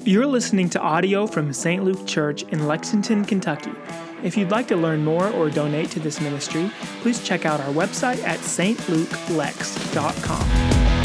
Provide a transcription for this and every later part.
You're listening to audio from St. Luke Church in Lexington, Kentucky. If you'd like to learn more or donate to this ministry, please check out our website at stlukelex.com.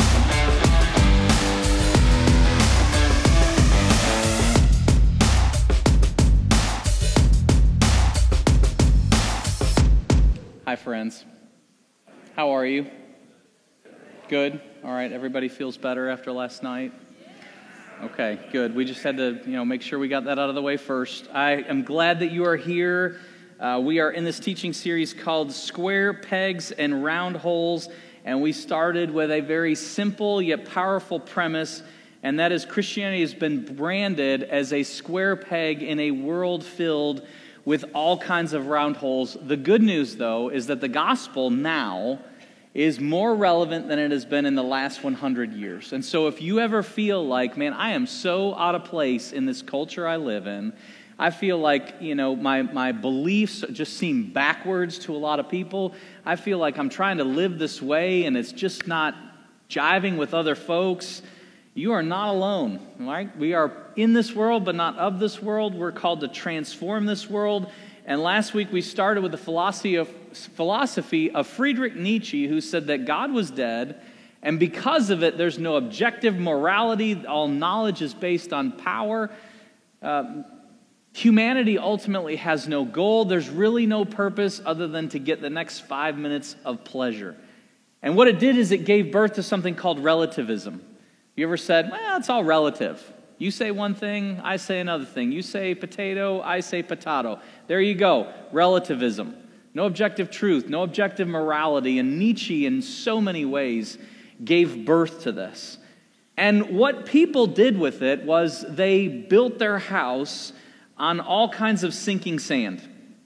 Hi, friends. How are you? Good? All right, everybody feels better after last night? Okay, good. We just had to, make sure we got that out of the way first. I am glad that you are here. We are in this teaching series called Square Pegs and Round Holes, and we started with a very simple yet powerful premise, and that is Christianity has been branded as a square peg in a world filled with all kinds of round holes. The good news, though, is that the gospel now is more relevant than it has been in the last 100 years. And so if you ever feel like, man, I am so out of place in this culture I live in, I feel like, my beliefs just seem backwards to a lot of people. I feel like I'm trying to live this way and it's just not jiving with other folks. You are not alone, right? We are in this world, but not of this world. We're called to transform this world. And last week we started with the philosophy of Friedrich Nietzsche, who said that God was dead, and because of it, there's no objective morality. All knowledge is based on power. Humanity ultimately has no goal. There's really no purpose other than to get the next 5 minutes of pleasure. And what it did is it gave birth to something called relativism. You ever said, well, it's all relative. You say one thing, I say another thing. You say potato, I say potato. There you go, relativism. No objective truth, no objective morality. And Nietzsche, in so many ways, gave birth to this. And what people did with it was they built their house on all kinds of sinking sand.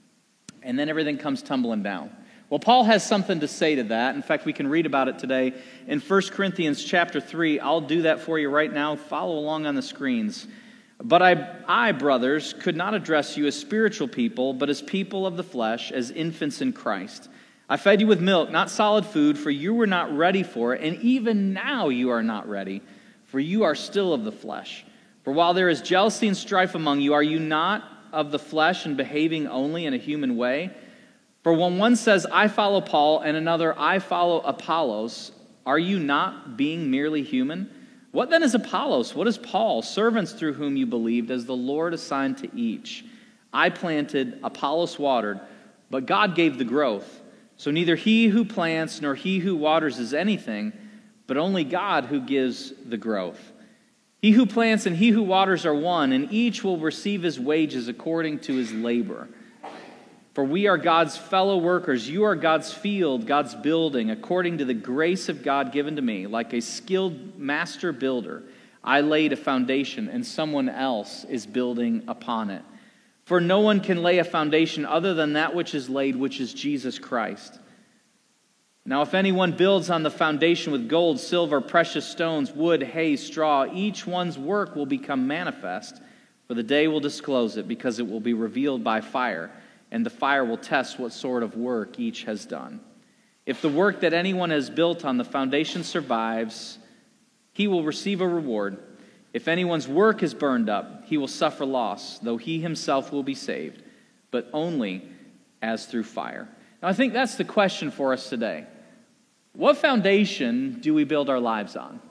And then everything comes tumbling down. Well, Paul has something to say to that. In fact, we can read about it today in 1 Corinthians chapter 3. I'll do that for you right now. Follow along on the screens. But I, brothers, could not address you as spiritual people, but as people of the flesh, as infants in Christ. I fed you with milk, not solid food, for you were not ready for it, and even now you are not ready, for you are still of the flesh. For while there is jealousy and strife among you, are you not of the flesh and behaving only in a human way? For when one says, I follow Paul, and another, I follow Apollos, are you not being merely human? What then is Apollos? What is Paul? Servants through whom you believed, as the Lord assigned to each. I planted, Apollos watered, but God gave the growth. So neither he who plants nor he who waters is anything, but only God who gives the growth. He who plants and he who waters are one, and each will receive his wages according to his labor. For we are God's fellow workers. You are God's field, God's building, according to the grace of God given to me. Like a skilled master builder, I laid a foundation, and someone else is building upon it. For no one can lay a foundation other than that which is laid, which is Jesus Christ. Now if anyone builds on the foundation with gold, silver, precious stones, wood, hay, straw, each one's work will become manifest, for the day will disclose it, because it will be revealed by fire. And the fire will test what sort of work each has done. If the work that anyone has built on the foundation survives, he will receive a reward. If anyone's work is burned up, he will suffer loss, though he himself will be saved, but only as through fire. Now, I think that's the question for us today. What foundation do we build our lives on?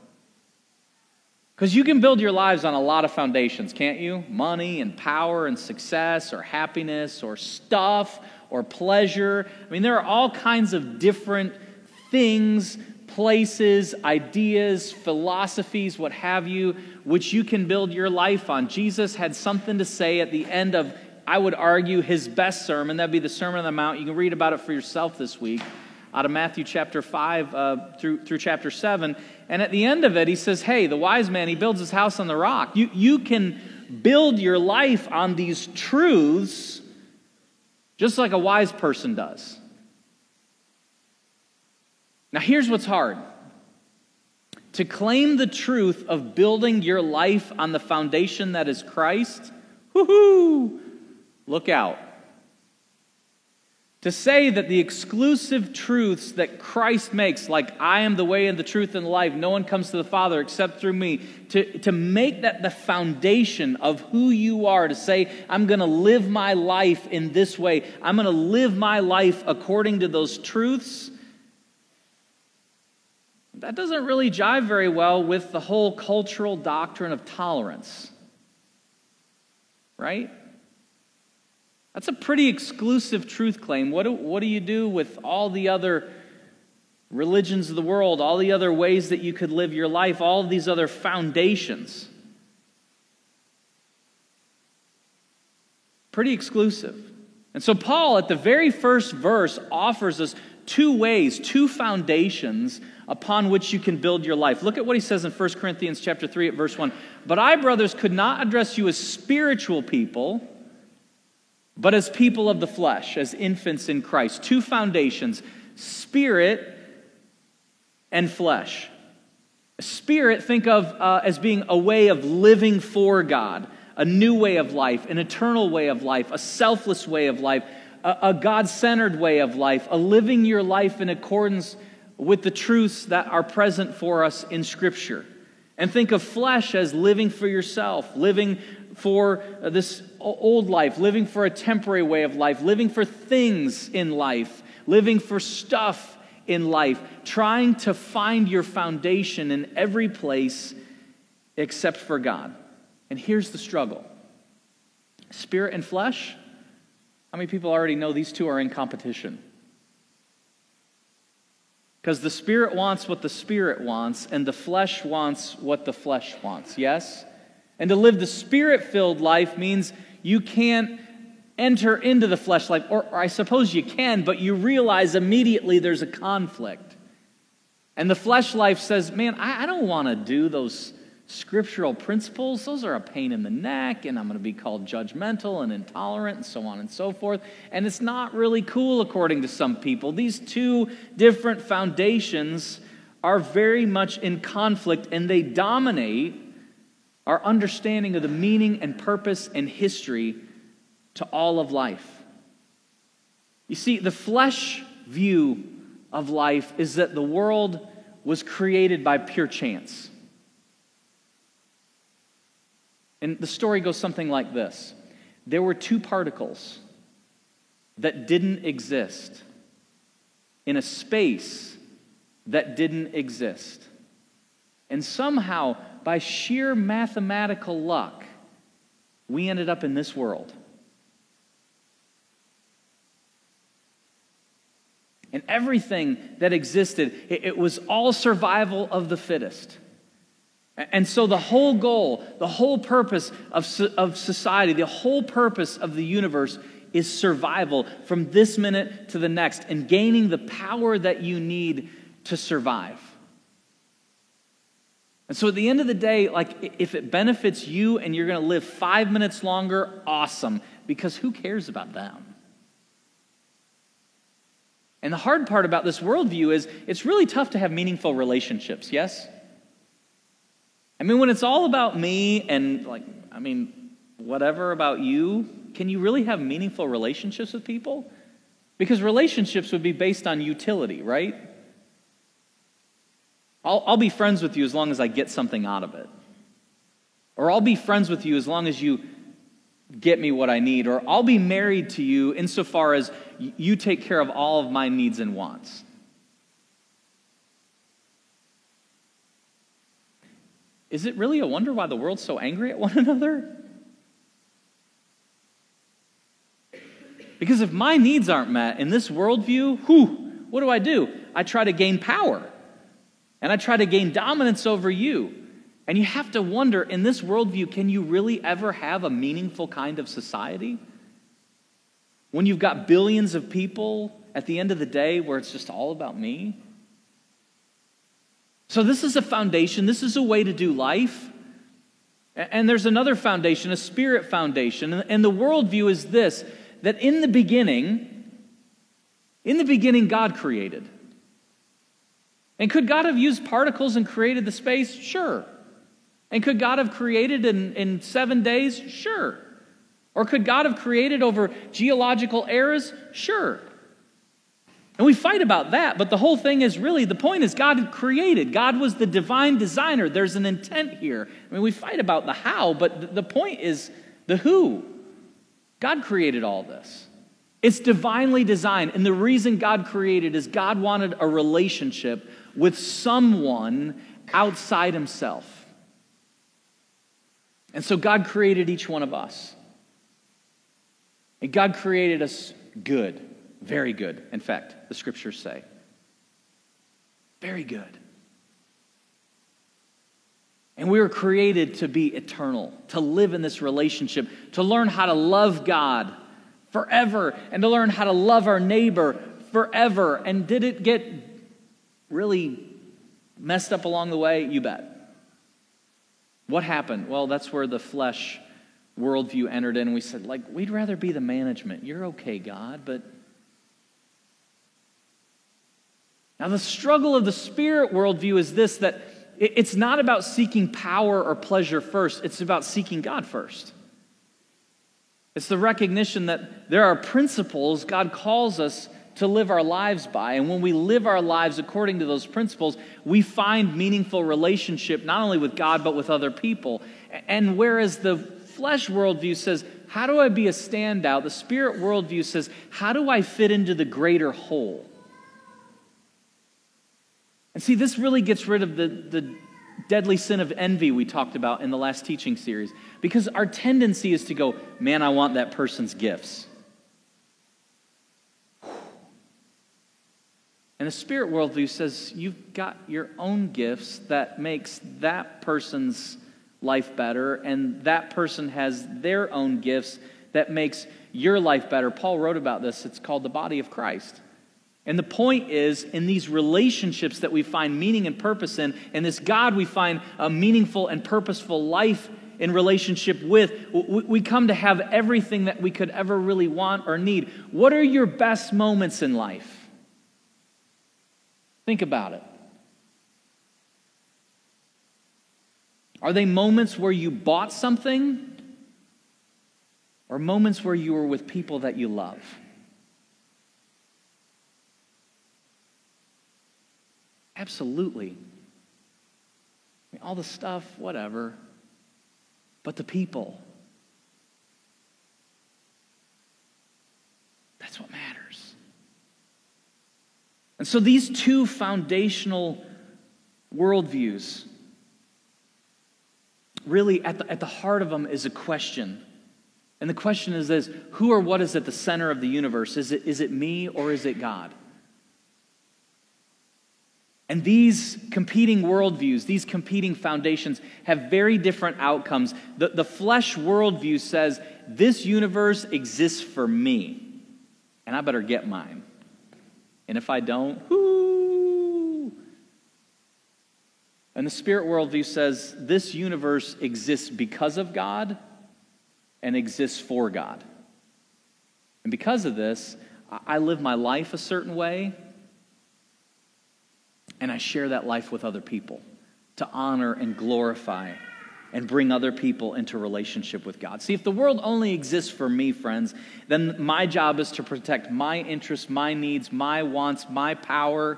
Because you can build your lives on a lot of foundations, can't you? Money and power and success or happiness or stuff or pleasure. I mean, there are all kinds of different things, places, ideas, philosophies, what have you, which you can build your life on. Jesus had something to say at the end of, I would argue, his best sermon. That'd be the Sermon on the Mount. You can read about it for yourself this week, out of Matthew chapter 5 through chapter 7. And at the end of it, he says, hey, the wise man, he builds his house on the rock. You can build your life on these truths just like a wise person does. Now, here's what's hard. To claim the truth of building your life on the foundation that is Christ, woohoo, look out. To say that the exclusive truths that Christ makes, like I am the way and the truth and the life, no one comes to the Father except through me, to make that the foundation of who you are, to say, I'm going to live my life in this way, I'm going to live my life according to those truths, that doesn't really jive very well with the whole cultural doctrine of tolerance. Right? That's a pretty exclusive truth claim. What do you do with all the other religions of the world, all the other ways that you could live your life, all of these other foundations? Pretty exclusive. And so Paul, at the very first verse, offers us two ways, two foundations upon which you can build your life. Look at what he says in 1 Corinthians chapter 3 at verse 1. But I, brothers, could not address you as spiritual people, but as people of the flesh, as infants in Christ. Two foundations, spirit and flesh. Spirit, think of as being a way of living for God, a new way of life, an eternal way of life, a selfless way of life, a God-centered way of life, a living your life in accordance with the truths that are present for us in Scripture. And think of flesh as living for yourself, living for this old life, living for a temporary way of life, living for things in life, living for stuff in life, trying to find your foundation in every place except for God. And here's the struggle. Spirit and flesh, how many people already know these two are in competition? Because the Spirit wants what the Spirit wants, and the flesh wants what the flesh wants, yes? And to live the Spirit-filled life means you can't enter into the flesh life, or I suppose you can, but you realize immediately there's a conflict. And the flesh life says, man, I don't want to do those scriptural principles. Those are a pain in the neck, and I'm going to be called judgmental and intolerant and so on and so forth. And it's not really cool according to some people. These two different foundations are very much in conflict, and they dominate our understanding of the meaning and purpose and history to all of life. You see, the flesh view of life is that the world was created by pure chance. And the story goes something like this. There were two particles that didn't exist in a space that didn't exist. And somehow, by sheer mathematical luck, we ended up in this world. And everything that existed, it was all survival of the fittest. And so the whole goal, the whole purpose of society, the whole purpose of the universe is survival from this minute to the next and gaining the power that you need to survive. And so at the end of the day, like if it benefits you and you're going to live 5 minutes longer, awesome, because who cares about them? And the hard part about this worldview is it's really tough to have meaningful relationships, yes? I mean, when it's all about me and whatever about you, can you really have meaningful relationships with people? Because relationships would be based on utility, right? I'll be friends with you as long as I get something out of it. Or I'll be friends with you as long as you get me what I need. Or I'll be married to you insofar as you take care of all of my needs and wants. Is it really a wonder why the world's so angry at one another? Because if my needs aren't met in this worldview, what do? I try to gain power. And I try to gain dominance over you. And you have to wonder, in this worldview, can you really ever have a meaningful kind of society? When you've got billions of people at the end of the day where it's just all about me? So this is a foundation. This is a way to do life. And there's another foundation, a spirit foundation. And the worldview is this, that in the beginning, God created. And could God have used particles and created the space? Sure. And could God have created in 7 days? Sure. Or could God have created over geological eras? Sure. And we fight about that, but the whole thing is really, the point is God created. God was the divine designer. There's an intent here. I mean, we fight about the how, but the point is the who. God created all this. It's divinely designed, and the reason God created is God wanted a relationship with someone outside himself. And so God created each one of us. And God created us good. Very good, in fact, the scriptures say. Very good. And we were created to be eternal, to live in this relationship, to learn how to love God forever, and to learn how to love our neighbor forever. And did it get really messed up along the way? You bet. What happened? Well, that's where the flesh worldview entered in. We said, we'd rather be the management. You're okay, God, but... Now, the struggle of the spirit worldview is this, that it's not about seeking power or pleasure first. It's about seeking God first. It's the recognition that there are principles God calls us to live our lives by. And when we live our lives according to those principles, we find meaningful relationship not only with God, but with other people. And whereas the flesh worldview says, how do I be a standout? The spirit worldview says, how do I fit into the greater whole? And see, this really gets rid of the deadly sin of envy we talked about in the last teaching series. Because our tendency is to go, man, I want that person's gifts. And the spirit worldview says you've got your own gifts that makes that person's life better, and that person has their own gifts that makes your life better. Paul wrote about this. It's called the body of Christ. And the point is, in these relationships that we find meaning and purpose in, and this God we find a meaningful and purposeful life in relationship with, we come to have everything that we could ever really want or need. What are your best moments in life? Think about it. Are they moments where you bought something, or moments where you were with people that you love? Absolutely. I mean, all the stuff, whatever. But the people. That's what matters. And so these two foundational worldviews, really at the heart of them is a question. And the question is this: who or what is at the center of the universe? Is it me or is it God? And these competing worldviews, these competing foundations have very different outcomes. The flesh worldview says, this universe exists for me, and I better get mine. And if I don't, whoo! And the spirit worldview says, this universe exists because of God and exists for God. And because of this, I live my life a certain way, and I share that life with other people to honor and glorify and bring other people into relationship with God. See, if the world only exists for me, friends, then my job is to protect my interests, my needs, my wants, my power.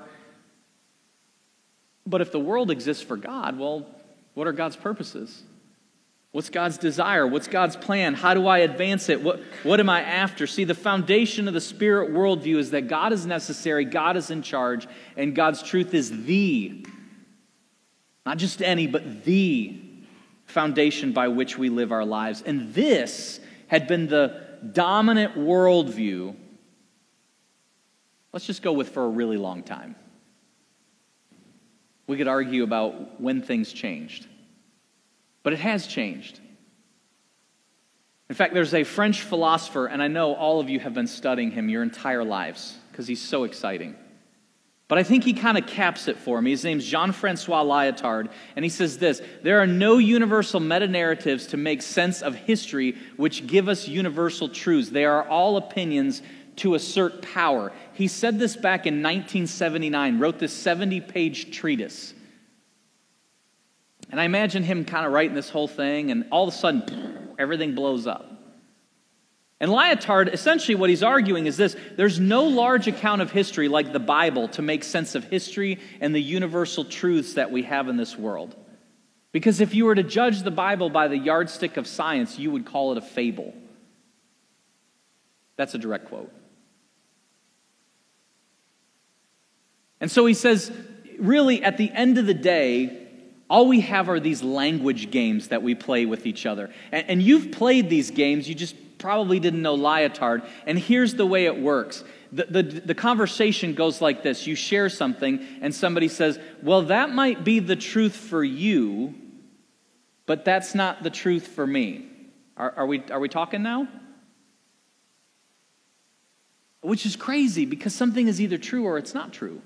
But if the world exists for God, well, what are God's purposes? What's God's desire? What's God's plan? How do I advance it? What am I after? See, the foundation of the spirit worldview is that God is necessary, God is in charge, and God's truth is the, not just any, but the foundation by which we live our lives. And this had been the dominant worldview, let's just go with for a really long time. We could argue about when things changed. But it has changed. In fact, there's a French philosopher, and I know all of you have been studying him your entire lives because he's so exciting. But I think he kind of caps it for me. His name's Jean-Francois Lyotard, and he says this: there are no universal meta-narratives to make sense of history which give us universal truths. They are all opinions to assert power. He said this back in 1979, wrote this 70-page treatise. And I imagine him kind of writing this whole thing, and all of a sudden, everything blows up. And Lyotard, essentially what he's arguing is this: there's no large account of history like the Bible to make sense of history and the universal truths that we have in this world. Because if you were to judge the Bible by the yardstick of science, you would call it a fable. That's a direct quote. And so he says, really, at the end of the day, all we have are these language games that we play with each other. And you've played these games, you just probably didn't know Lyotard. And here's the way it works. The conversation goes like this. You share something, and somebody says, well, that might be the truth for you, but that's not the truth for me. Are we talking now? Which is crazy, because something is either true or it's not true.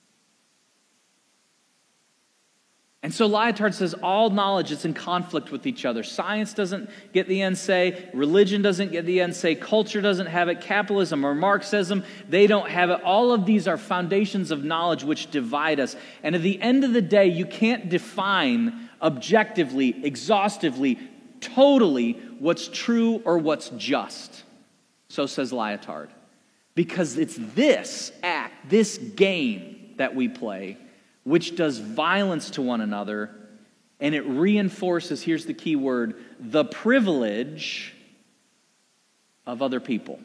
And so Lyotard says all knowledge is in conflict with each other. Science doesn't get the end say. Religion doesn't get the end say. Culture doesn't have it. Capitalism or Marxism, they don't have it. All of these are foundations of knowledge which divide us. And at the end of the day, you can't define objectively, exhaustively, totally what's true or what's just. So says Lyotard. Because it's this act, this game that we play, which does violence to one another, and it reinforces, here's the key word, the privilege of other people.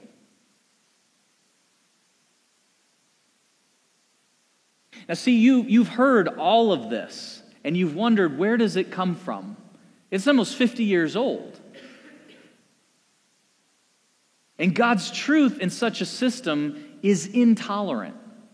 Now see, you've heard all of this, and you've wondered, where does it come from? It's almost 50 years old. And God's truth in such a system is intolerant.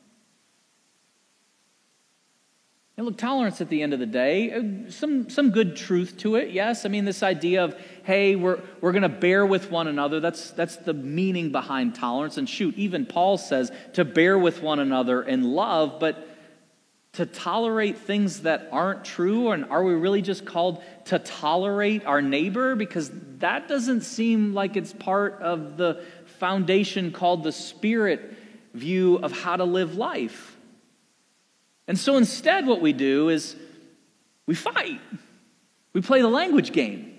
And look, tolerance at the end of the day, some good truth to it, yes. I mean, this idea of, hey, we're going to bear with one another, that's the meaning behind tolerance. And shoot, even Paul says to bear with one another in love, but to tolerate things that aren't true, and are we really just called to tolerate our neighbor? Because that doesn't seem like it's part of the foundation called the Spirit view of how to live life. And so instead what we do is we fight. We play the language game.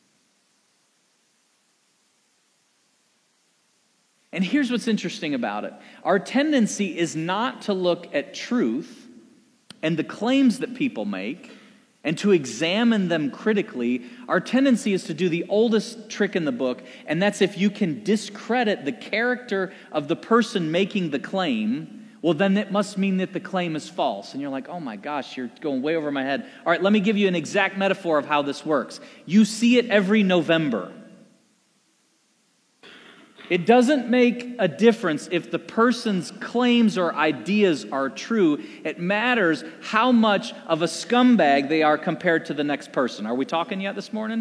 And here's what's interesting about it. Our tendency is not to look at truth and the claims that people make and to examine them critically. Our tendency is to do the oldest trick in the book, and that's if you can discredit the character of the person making the claim, well, then it must mean that the claim is false. And you're like, oh my gosh, you're going way over my head. All right, let me give you an exact metaphor of how this works. You see it every November. It doesn't make a difference if the person's claims or ideas are true. It matters how much of a scumbag they are compared to the next person. Are we talking yet this morning?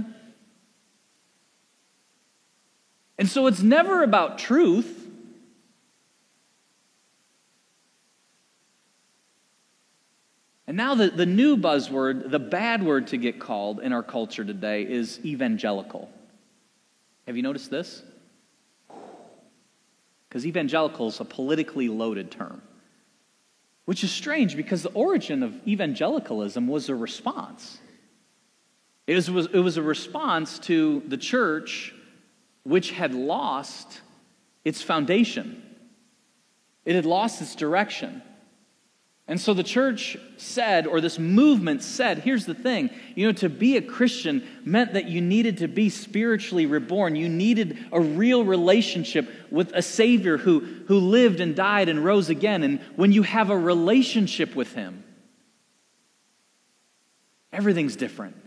And so it's never about truth. And now the new buzzword, the bad word to get called in our culture today is evangelical. Have you noticed this? Because evangelical is a politically loaded term. Which is strange because the origin of evangelicalism was a response. It was a response to the church which had lost its foundation. It had lost its direction. And so the church said, or this movement said, here's the thing, to be a Christian meant that you needed to be spiritually reborn. You needed a real relationship with a Savior who lived and died and rose again. And when you have a relationship with Him, everything's different.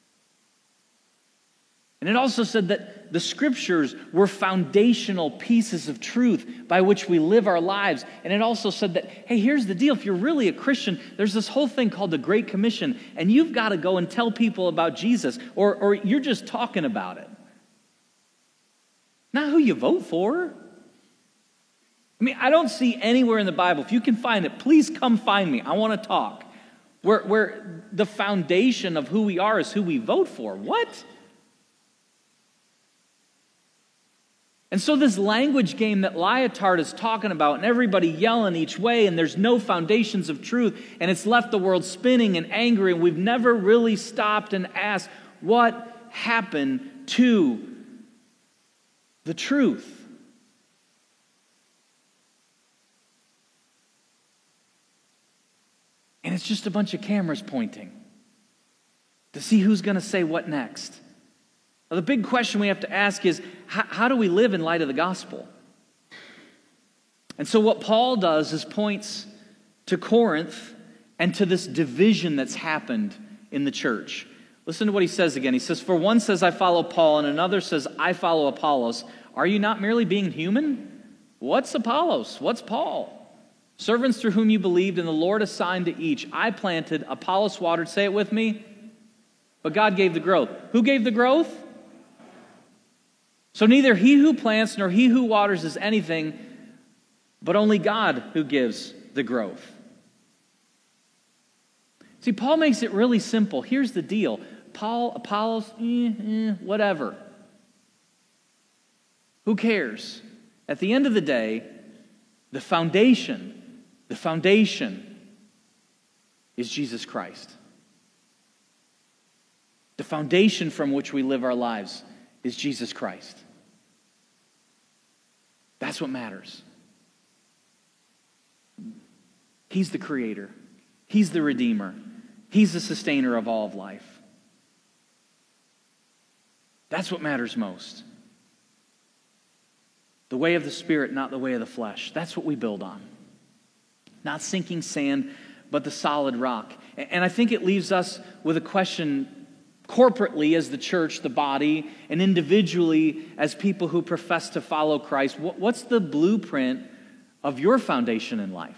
And it also said that the Scriptures were foundational pieces of truth by which we live our lives. And it also said that, hey, here's the deal. If you're really a Christian, there's this whole thing called the Great Commission, and you've got to go and tell people about Jesus, or you're just talking about it. Not who you vote for. I mean, I don't see anywhere in the Bible, if you can find it, please come find me. I want to talk. Where the foundation of who we are is who we vote for. What? And so this language game that Lyotard is talking about, and everybody yelling each way, and there's no foundations of truth, and it's left the world spinning and angry, and we've never really stopped and asked, what happened to the truth. And it's just a bunch of cameras pointing to see who's going to say what next. Now, the big question we have to ask is, how do we live in light of the gospel? And so what Paul does is points to Corinth and to this division that's happened in the church. Listen to what he says again. He says, "For one says, I follow Paul, and another says, I follow Apollos. Are you not merely being human? What's Apollos? What's Paul? Servants through whom you believed, and the Lord assigned to each. I planted, Apollos watered." Say it with me. "But God gave the growth." Who gave the growth? So neither he who plants nor he who waters is anything, but only God who gives the growth. See, Paul makes it really simple. Here's the deal. Paul, Apollos, whatever. Who cares? At the end of the day, the foundation is Jesus Christ. The foundation from which we live our lives is Jesus Christ. That's what matters. He's the creator. He's the redeemer. He's the sustainer of all of life. That's what matters most. The way of the Spirit, not the way of the flesh. That's what we build on. Not sinking sand, but the solid rock. And I think it leaves us with a question corporately as the church, the body, and individually as people who profess to follow Christ. What's the blueprint of your foundation in life?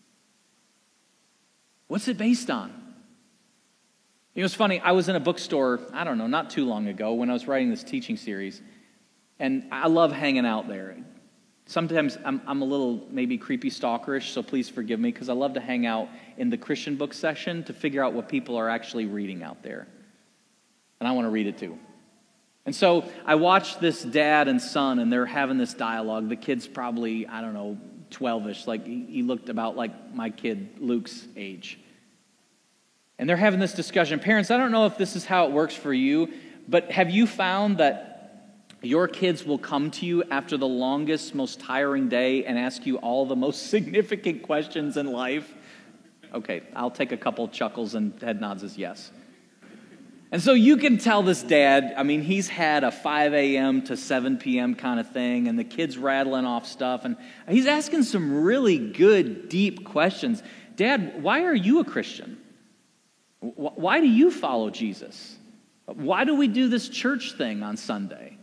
What's it based on? You know, it's funny, I was in a bookstore, not too long ago when I was writing this teaching series, and I love hanging out there. Sometimes I'm a little maybe creepy stalkerish, so please forgive me, because I love to hang out in the Christian book section to figure out what people are actually reading out there. And I want to read it too. And so I watched this dad and son, and they're having this dialogue. The kid's probably, 12-ish, like he looked about like my kid Luke's age. And they're having this discussion. Parents, I don't know if this is how it works for you, but have you found that your kids will come to you after the longest, most tiring day and ask you all the most significant questions in life? Okay, I'll take a couple chuckles and head nods as yes. And so you can tell this dad, he's had a 5 a.m. to 7 p.m. kind of thing, and the kid's rattling off stuff, and he's asking some really good, deep questions. Dad, why are you a Christian? Why do you follow Jesus? Why do we do this church thing on Sunday?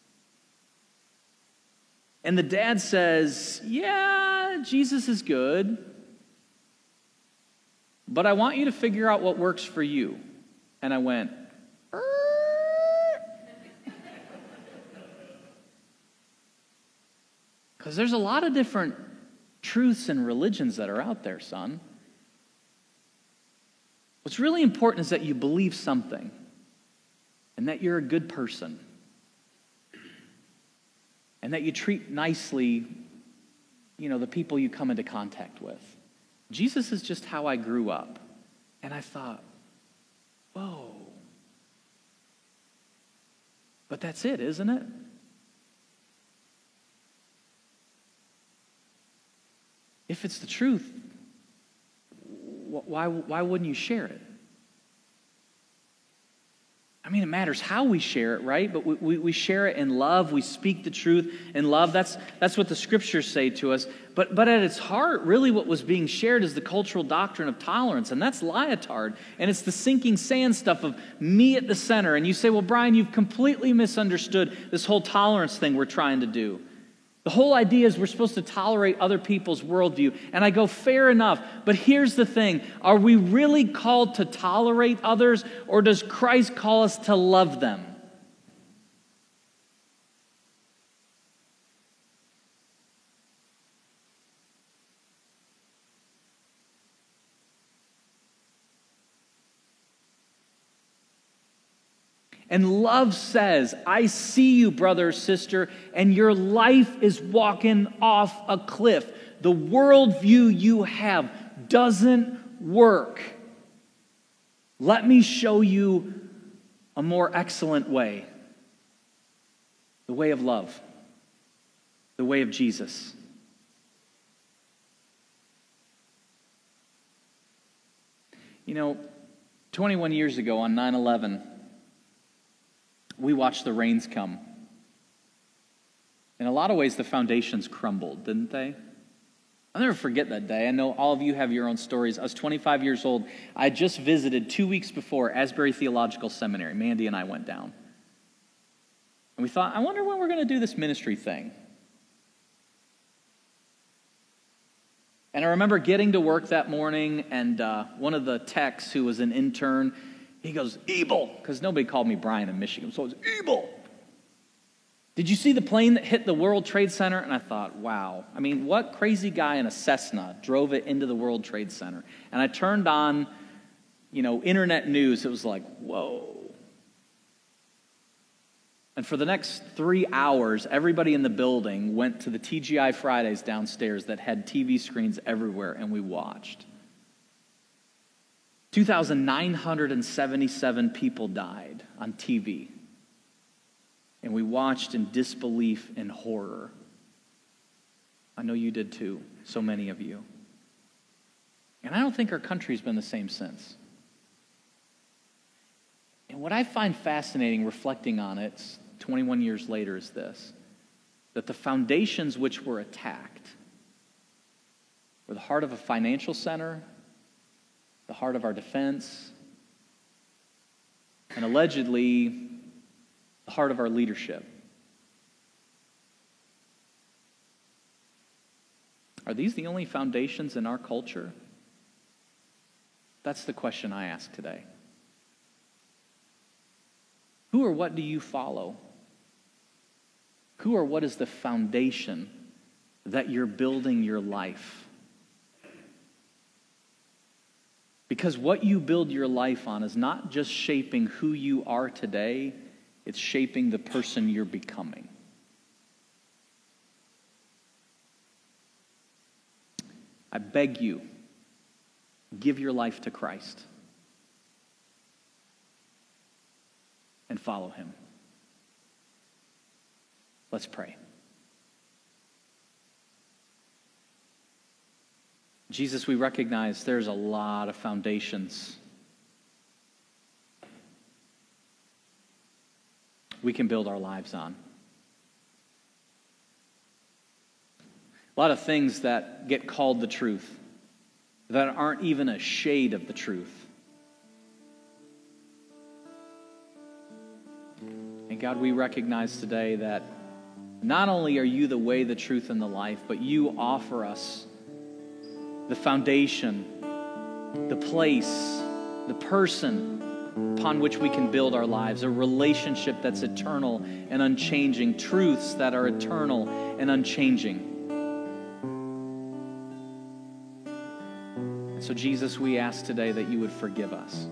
And the dad says, yeah, Jesus is good, but I want you to figure out what works for you. And I went, because there's a lot of different truths and religions that are out there, son. What's really important is that you believe something and that you're a good person and that you treat nicely, the people you come into contact with. Jesus is just how I grew up. And I thought, whoa. But that's it, isn't it? If it's the truth, why wouldn't you share it? It matters how we share it, right? But we share it in love. We speak the truth in love. That's what the scriptures say to us. But at its heart, really what was being shared is the cultural doctrine of tolerance, and that's Lyotard. And it's the sinking sand stuff of me at the center. And you say, well, Brian, you've completely misunderstood this whole tolerance thing we're trying to do. The whole idea is we're supposed to tolerate other people's worldview. And I go, fair enough. But here's the thing. Are we really called to tolerate others, or does Christ call us to love them? And love says, I see you, brother or sister, and your life is walking off a cliff. The worldview you have doesn't work. Let me show you a more excellent way. The way of love. the way of Jesus. You know, 21 years ago on 9/11, we watched the rains come. In a lot of ways, the foundations crumbled, didn't they? I'll never forget that day. I know all of you have your own stories. I was 25 years old. I had just visited 2 weeks before Asbury Theological Seminary. Mandy and I went down. And we thought, I wonder when we're going to do this ministry thing. And I remember getting to work that morning, and one of the techs who was an intern, he goes, Ebel, because nobody called me Brian in Michigan, so it was Ebel. Did you see the plane that hit the World Trade Center? And I thought, wow. I mean, what crazy guy in a Cessna drove it into the World Trade Center? And I turned on, internet news. It was like, whoa. And for the next 3 hours, everybody in the building went to the TGI Fridays downstairs that had TV screens everywhere, and we watched. 2,977 people died on TV. And we watched in disbelief and horror. I know you did too, so many of you. And I don't think our country's been the same since. And what I find fascinating reflecting on it 21 years later is this, that the foundations which were attacked were the heart of a financial center, the heart of our defense, and allegedly the heart of our leadership. Are these the only foundations in our culture? That's the question I ask today. Who or what do you follow? Who or what is the foundation that you're building your life? Because what you build your life on is not just shaping who you are today, it's shaping the person you're becoming. I beg you, give your life to Christ and follow him. Let's pray. Jesus, we recognize there's a lot of foundations we can build our lives on. A lot of things that get called the truth that aren't even a shade of the truth. And God, we recognize today that not only are you the way, the truth, and the life, but you offer us the foundation, the place, the person upon which we can build our lives, a relationship that's eternal and unchanging, truths that are eternal and unchanging. So Jesus, we ask today that you would forgive us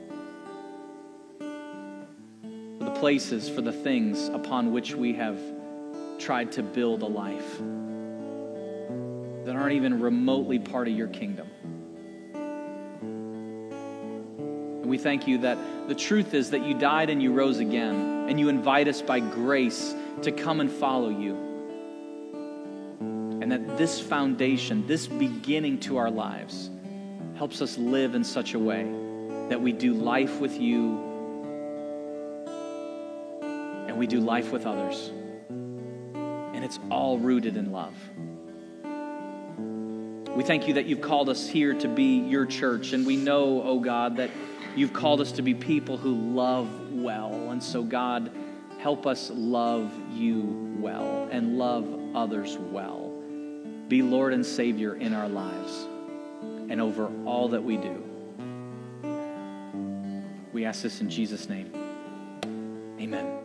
for the places, for the things upon which we have tried to build a life that aren't even remotely part of your kingdom. And we thank you that the truth is that you died and you rose again, and you invite us by grace to come and follow you. And that this foundation, this beginning to our lives, helps us live in such a way that we do life with you and we do life with others. And it's all rooted in love. We thank you that you've called us here to be your church, and we know, oh God, that you've called us to be people who love well. And so, God, help us love you well and love others well. Be Lord and Savior in our lives and over all that we do. We ask this in Jesus' name. Amen.